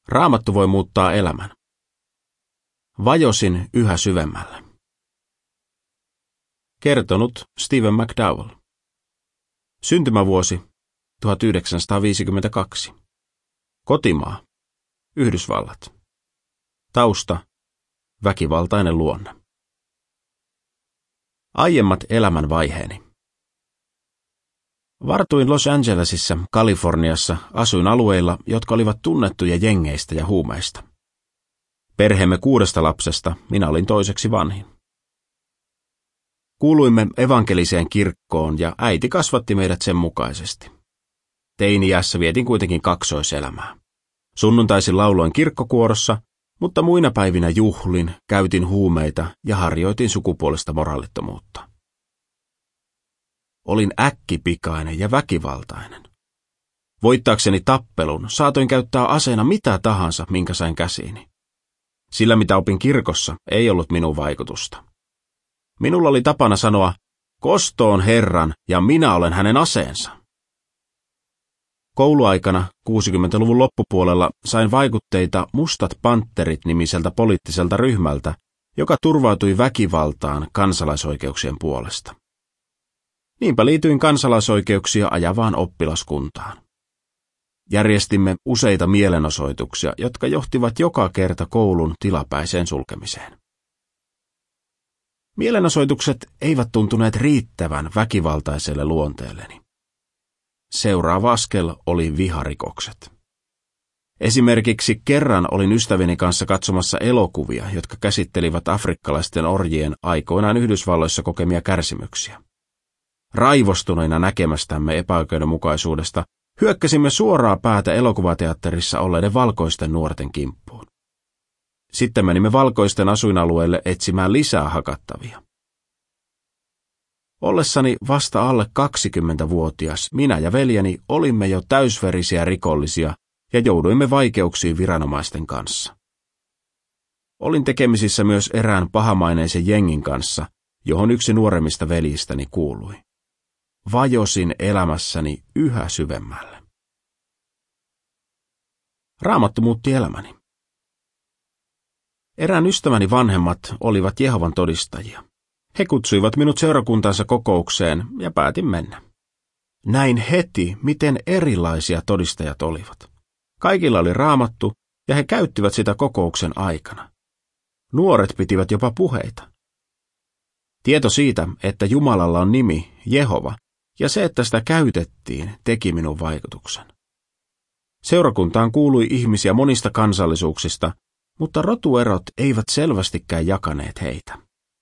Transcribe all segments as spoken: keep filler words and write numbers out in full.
Raamattu voi muuttaa elämän. Vajosin yhä syvemmälle. Kertonut Stephen McDowell. Syntymävuosi tuhatyhdeksänsataaviisikymmentäkaksi. Kotimaa Yhdysvallat. Tausta väkivaltainen luonne. Aiemmat elämän vaiheeni. Vartuin Los Angelesissa, Kaliforniassa, asuin alueilla, jotka olivat tunnettuja jengeistä ja huumeista. Perheemme kuudesta lapsesta minä olin toiseksi vanhin. Kuuluimme evankeliseen kirkkoon ja äiti kasvatti meidät sen mukaisesti. Teini-iässä vietin kuitenkin kaksoiselämää. Sunnuntaisin lauloin kirkkokuorossa, mutta muina päivinä juhlin, käytin huumeita ja harjoitin sukupuolista moraalittomuutta. Olin äkkipikainen ja väkivaltainen. Voittaakseni tappelun saatoin käyttää aseena mitä tahansa, minkä sain käsiini. Sillä mitä opin kirkossa ei ollut minun vaikutusta. Minulla oli tapana sanoa, kostoon Herran ja minä olen hänen aseensa. Kouluaikana kuusikymmentäluvun loppupuolella sain vaikutteita Mustat Panterit-nimiseltä poliittiselta ryhmältä, joka turvautui väkivaltaan kansalaisoikeuksien puolesta. Niinpä liityin kansalaisoikeuksia ajavaan oppilaskuntaan. Järjestimme useita mielenosoituksia, jotka johtivat joka kerta koulun tilapäiseen sulkemiseen. Mielenosoitukset eivät tuntuneet riittävän väkivaltaiselle luonteelleni. Seuraava askel oli viharikokset. Esimerkiksi kerran olin ystävieni kanssa katsomassa elokuvia, jotka käsittelivät afrikkalaisten orjien aikoinaan Yhdysvalloissa kokemia kärsimyksiä. Raivostuneina näkemästämme epäoikeudenmukaisuudesta hyökkäsimme suoraa päätä elokuvateatterissa olleiden valkoisten nuorten kimppuun. Sitten menimme valkoisten asuinalueelle etsimään lisää hakattavia. Ollessani vasta alle kaksikymmentävuotias minä ja veljeni olimme jo täysverisiä rikollisia ja jouduimme vaikeuksiin viranomaisten kanssa. Olin tekemisissä myös erään pahamaineisen jengin kanssa, johon yksi nuoremmista veljistäni kuului. Vajosin elämässäni yhä syvemmälle. Raamattu muutti elämäni. Erään ystäväni vanhemmat olivat Jehovan todistajia. He kutsuivat minut seurakuntansa kokoukseen ja päätin mennä. Näin heti, miten erilaisia todistajat olivat. Kaikilla oli raamattu ja he käyttivät sitä kokouksen aikana. Nuoret pitivät jopa puheita. Tieto siitä, että Jumalalla on nimi Jehova, ja se, että sitä käytettiin, teki minun vaikutuksen. Seurakuntaan kuului ihmisiä monista kansallisuuksista, mutta rotuerot eivät selvästikään jakaneet heitä.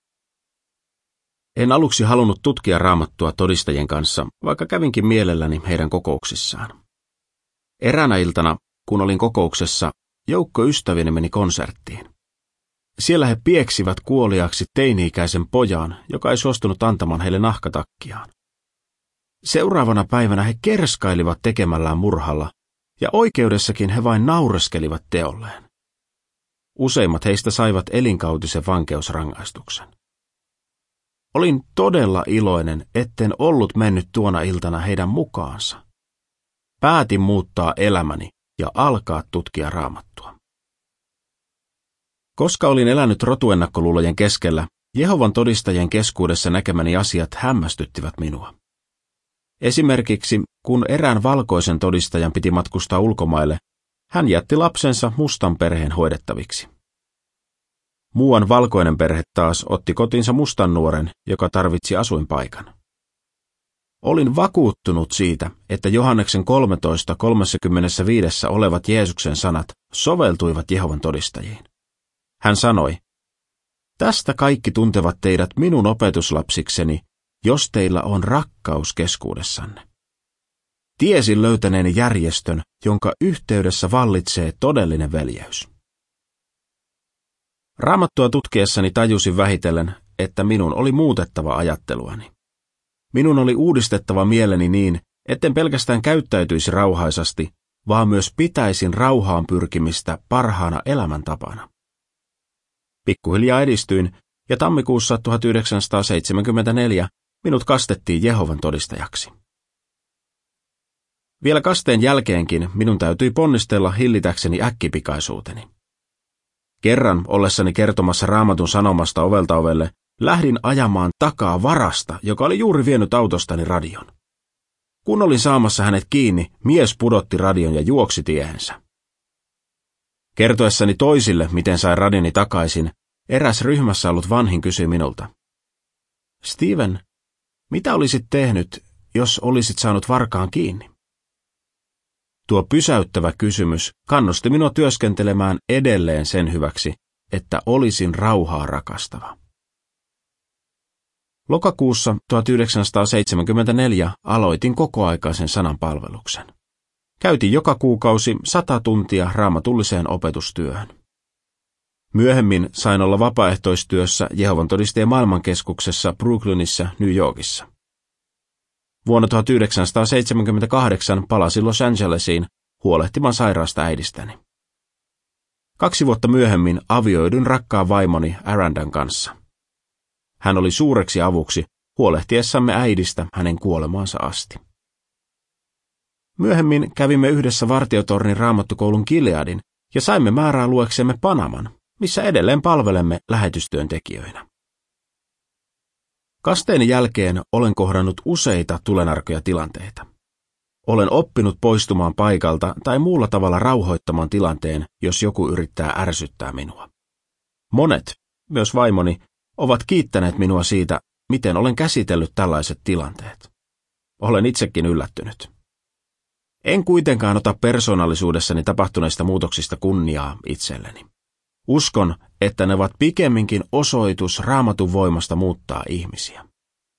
En aluksi halunnut tutkia raamattua todistajien kanssa, vaikka kävinkin mielelläni heidän kokouksissaan. Eräänä iltana, kun olin kokouksessa, joukko ystävieni meni konserttiin. Siellä he pieksivät kuoliaksi teini-ikäisen pojan, joka ei suostunut antamaan heille nahkatakkiaan. Seuraavana päivänä he kerskailivat tekemällään murhalla, ja oikeudessakin he vain naureskelivat teolleen. Useimmat heistä saivat elinkautisen vankeusrangaistuksen. Olin todella iloinen, etten ollut mennyt tuona iltana heidän mukaansa. Päätin muuttaa elämäni ja alkaa tutkia raamattua. Koska olin elänyt rotuennakkoluulojen keskellä, Jehovan todistajien keskuudessa näkemäni asiat hämmästyttivät minua. Esimerkiksi, kun erään valkoisen todistajan piti matkustaa ulkomaille, hän jätti lapsensa mustan perheen hoidettaviksi. Muuan valkoinen perhe taas otti kotiinsa mustan nuoren, joka tarvitsi asuinpaikan. Olin vakuuttunut siitä, että Johanneksen kolmetoista kolmekymmentäviisi olevat Jeesuksen sanat soveltuivat Jehovan todistajiin. Hän sanoi, tästä kaikki tuntevat teidät minun opetuslapsikseni, jos teillä on rakkaus keskuudessanne. Tiesin löytäneeni järjestön, jonka yhteydessä vallitsee todellinen veljeys. Raamattua tutkiessani tajusin vähitellen, että minun oli muutettava ajatteluani. Minun oli uudistettava mieleni niin, etten pelkästään käyttäytyisi rauhaisasti, vaan myös pitäisin rauhaan pyrkimistä parhaana elämäntapana. Pikkuhiljaa edistyin, ja tammikuussa tuhatyhdeksänsataaseitsemänkymmentäneljä minut kastettiin Jehovan todistajaksi. Vielä kasteen jälkeenkin minun täytyi ponnistella hillitäkseni äkkipikaisuuteni. Kerran ollessani kertomassa Raamatun sanomasta ovelta ovelle, lähdin ajamaan takaa varasta, joka oli juuri vienyt autostani radion. Kun olin saamassa hänet kiinni, mies pudotti radion ja juoksi tiehensä. Kertoessani toisille, miten sain radioni takaisin, eräs ryhmässä ollut vanhin kysyi minulta. Steven, mitä olisit tehnyt, jos olisit saanut varkaan kiinni? Tuo pysäyttävä kysymys kannusti minua työskentelemään edelleen sen hyväksi, että olisin rauhaa rakastava. Lokakuussa tuhatyhdeksänsataaseitsemänkymmentäneljä aloitin kokoaikaisen sananpalveluksen. Käytin joka kuukausi sata tuntia raamatulliseen opetustyöhön. Myöhemmin sain olla vapaaehtoistyössä Jehovan todistajien maailmankeskuksessa Brooklynissa, New Yorkissa. Vuonna tuhatyhdeksänsataaseitsemänkymmentäkahdeksan palasin Los Angelesiin huolehtimaan sairaasta äidistäni. Kaksi vuotta myöhemmin avioidun rakkaan vaimoni Arandan kanssa. Hän oli suureksi avuksi huolehtiessamme äidistä hänen kuolemaansa asti. Myöhemmin kävimme yhdessä vartiotornin raamattukoulun Gileadin ja saimme määrää lueksemme Panaman, missä edelleen palvelemme lähetystyöntekijöinä. Kasteeni jälkeen olen kohdannut useita tulenarkoja tilanteita. Olen oppinut poistumaan paikalta tai muulla tavalla rauhoittamaan tilanteen, jos joku yrittää ärsyttää minua. Monet, myös vaimoni, ovat kiittäneet minua siitä, miten olen käsitellyt tällaiset tilanteet. Olen itsekin yllättynyt. En kuitenkaan ota persoonallisuudessani tapahtuneista muutoksista kunniaa itselleni. Uskon, että ne ovat pikemminkin osoitus Raamatun voimasta muuttaa ihmisiä.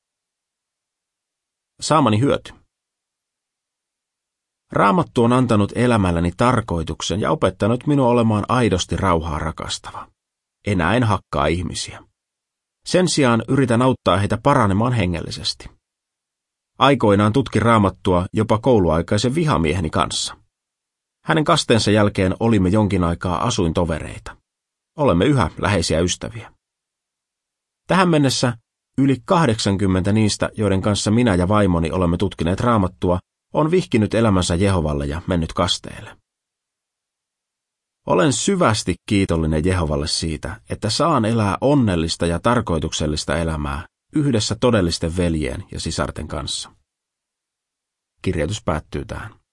Saamani hyöty. Raamattu on antanut elämälläni tarkoituksen ja opettanut minua olemaan aidosti rauhaa rakastava. Enää en hakkaa ihmisiä. Sen sijaan yritän auttaa heitä paranemaan hengellisesti. Aikoinaan tutkin Raamattua jopa kouluaikaisen vihamieheni kanssa. Hänen kasteensa jälkeen olimme jonkin aikaa asuintovereita. Olemme yhä läheisiä ystäviä. Tähän mennessä yli kahdeksankymmentä niistä, joiden kanssa minä ja vaimoni olemme tutkineet Raamattua, on vihkinyt elämänsä Jehovalle ja mennyt kasteelle. Olen syvästi kiitollinen Jehovalle siitä, että saan elää onnellista ja tarkoituksellista elämää yhdessä todellisten veljien ja sisarten kanssa. Kirjoitus päättyy tähän.